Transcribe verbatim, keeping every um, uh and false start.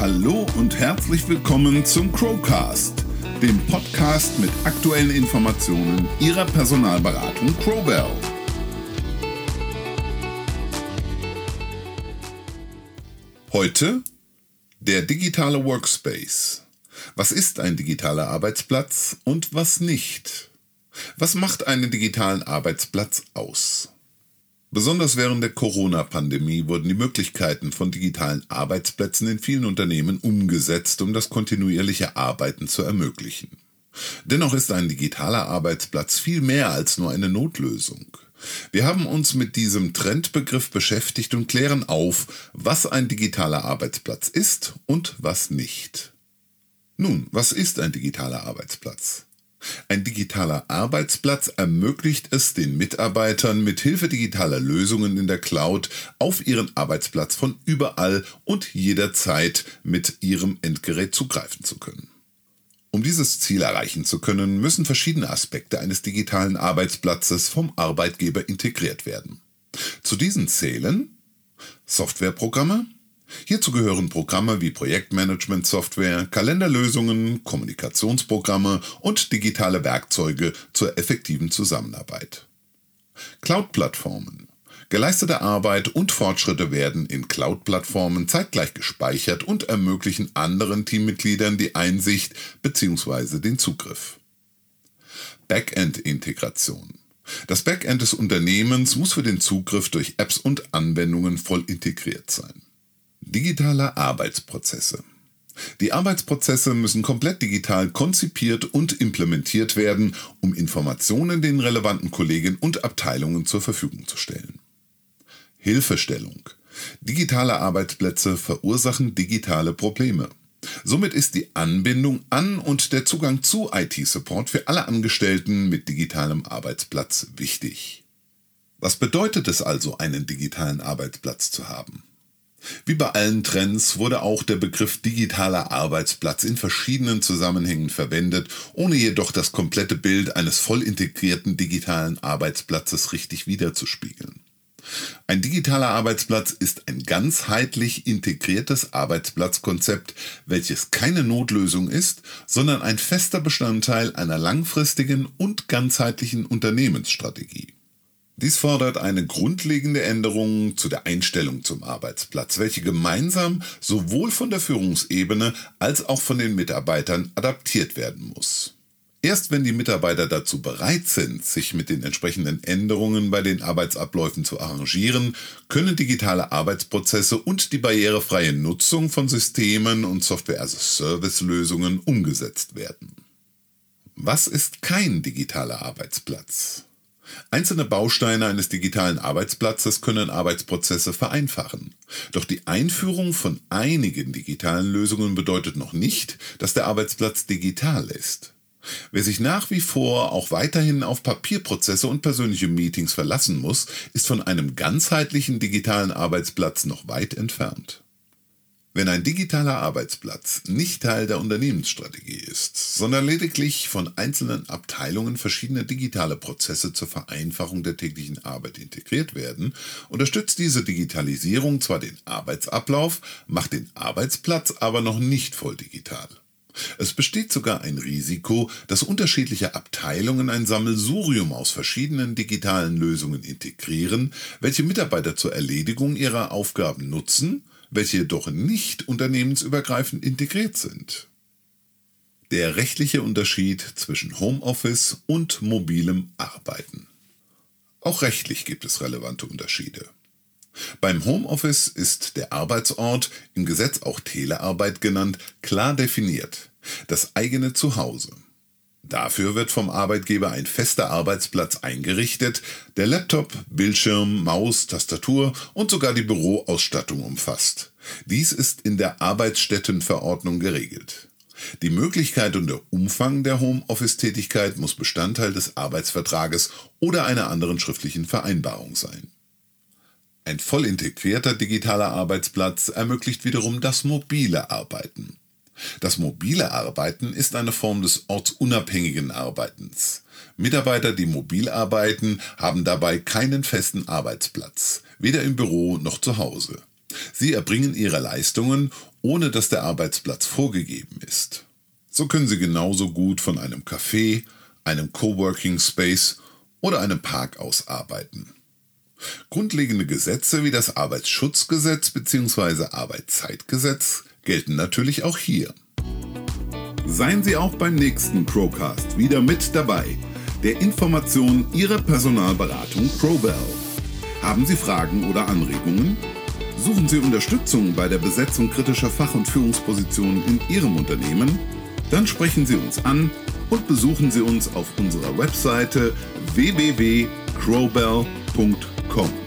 Hallo und herzlich willkommen zum Crowcast, dem Podcast mit aktuellen Informationen Ihrer Personalberatung Crowbell. Heute der digitale Workspace. Was ist ein digitaler Arbeitsplatz und was nicht? Was macht einen digitalen Arbeitsplatz aus? Besonders während der Corona-Pandemie wurden die Möglichkeiten von digitalen Arbeitsplätzen in vielen Unternehmen umgesetzt, um das kontinuierliche Arbeiten zu ermöglichen. Dennoch ist ein digitaler Arbeitsplatz viel mehr als nur eine Notlösung. Wir haben uns mit diesem Trendbegriff beschäftigt und klären auf, was ein digitaler Arbeitsplatz ist und was nicht. Nun, was ist ein digitaler Arbeitsplatz? Ein digitaler Arbeitsplatz ermöglicht es den Mitarbeitern, mit Hilfe digitaler Lösungen in der Cloud auf ihren Arbeitsplatz von überall und jederzeit mit ihrem Endgerät zugreifen zu können. Um dieses Ziel erreichen zu können, müssen verschiedene Aspekte eines digitalen Arbeitsplatzes vom Arbeitgeber integriert werden. Zu diesen zählen Softwareprogramme. Hierzu gehören Programme wie Projektmanagement-Software, Kalenderlösungen, Kommunikationsprogramme und digitale Werkzeuge zur effektiven Zusammenarbeit. Cloud-Plattformen. Geleistete Arbeit und Fortschritte werden in Cloud-Plattformen zeitgleich gespeichert und ermöglichen anderen Teammitgliedern die Einsicht bzw. den Zugriff. Backend-Integration. Das Backend des Unternehmens muss für den Zugriff durch Apps und Anwendungen voll integriert sein. Digitale Arbeitsprozesse. Die Arbeitsprozesse müssen komplett digital konzipiert und implementiert werden, um Informationen den relevanten Kollegen und Abteilungen zur Verfügung zu stellen. Hilfestellung. Digitale Arbeitsplätze verursachen digitale Probleme. Somit ist die Anbindung an und der Zugang zu I T-Support für alle Angestellten mit digitalem Arbeitsplatz wichtig. Was bedeutet es also, einen digitalen Arbeitsplatz zu haben? Wie bei allen Trends wurde auch der Begriff digitaler Arbeitsplatz in verschiedenen Zusammenhängen verwendet, ohne jedoch das komplette Bild eines voll integrierten digitalen Arbeitsplatzes richtig widerzuspiegeln. Ein digitaler Arbeitsplatz ist ein ganzheitlich integriertes Arbeitsplatzkonzept, welches keine Notlösung ist, sondern ein fester Bestandteil einer langfristigen und ganzheitlichen Unternehmensstrategie. Dies fordert eine grundlegende Änderung zu der Einstellung zum Arbeitsplatz, welche gemeinsam sowohl von der Führungsebene als auch von den Mitarbeitern adaptiert werden muss. Erst wenn die Mitarbeiter dazu bereit sind, sich mit den entsprechenden Änderungen bei den Arbeitsabläufen zu arrangieren, können digitale Arbeitsprozesse und die barrierefreie Nutzung von Systemen und Software-as-a-Service-Lösungen umgesetzt werden. Was ist kein digitaler Arbeitsplatz? Einzelne Bausteine eines digitalen Arbeitsplatzes können Arbeitsprozesse vereinfachen. Doch die Einführung von einigen digitalen Lösungen bedeutet noch nicht, dass der Arbeitsplatz digital ist. Wer sich nach wie vor auch weiterhin auf Papierprozesse und persönliche Meetings verlassen muss, ist von einem ganzheitlichen digitalen Arbeitsplatz noch weit entfernt. Wenn ein digitaler Arbeitsplatz nicht Teil der Unternehmensstrategie ist, sondern lediglich von einzelnen Abteilungen verschiedene digitale Prozesse zur Vereinfachung der täglichen Arbeit integriert werden, unterstützt diese Digitalisierung zwar den Arbeitsablauf, macht den Arbeitsplatz aber noch nicht voll digital. Es besteht sogar ein Risiko, dass unterschiedliche Abteilungen ein Sammelsurium aus verschiedenen digitalen Lösungen integrieren, welche Mitarbeiter zur Erledigung ihrer Aufgaben nutzen, welche jedoch nicht unternehmensübergreifend integriert sind. Der rechtliche Unterschied zwischen Homeoffice und mobilem Arbeiten. Auch rechtlich gibt es relevante Unterschiede. Beim Homeoffice ist der Arbeitsort, im Gesetz auch Telearbeit genannt, klar definiert: das eigene Zuhause. Dafür wird vom Arbeitgeber ein fester Arbeitsplatz eingerichtet, der Laptop, Bildschirm, Maus, Tastatur und sogar die Büroausstattung umfasst. Dies ist in der Arbeitsstättenverordnung geregelt. Die Möglichkeit und der Umfang der Homeoffice-Tätigkeit muss Bestandteil des Arbeitsvertrages oder einer anderen schriftlichen Vereinbarung sein. Ein voll integrierter digitaler Arbeitsplatz ermöglicht wiederum das mobile Arbeiten. Das mobile Arbeiten ist eine Form des ortsunabhängigen Arbeitens. Mitarbeiter, die mobil arbeiten, haben dabei keinen festen Arbeitsplatz, weder im Büro noch zu Hause. Sie erbringen Ihre Leistungen, ohne dass der Arbeitsplatz vorgegeben ist. So können Sie genauso gut von einem Café, einem Coworking Space oder einem Park aus arbeiten. Grundlegende Gesetze wie das Arbeitsschutzgesetz bzw. Arbeitszeitgesetz gelten natürlich auch hier. Seien Sie auch beim nächsten Crowcast wieder mit dabei, der Information Ihrer Personalberatung Crowbell. Haben Sie Fragen oder Anregungen? Suchen Sie Unterstützung bei der Besetzung kritischer Fach- und Führungspositionen in Ihrem Unternehmen? Dann sprechen Sie uns an und besuchen Sie uns auf unserer Webseite w w w punkt crowbell punkt com.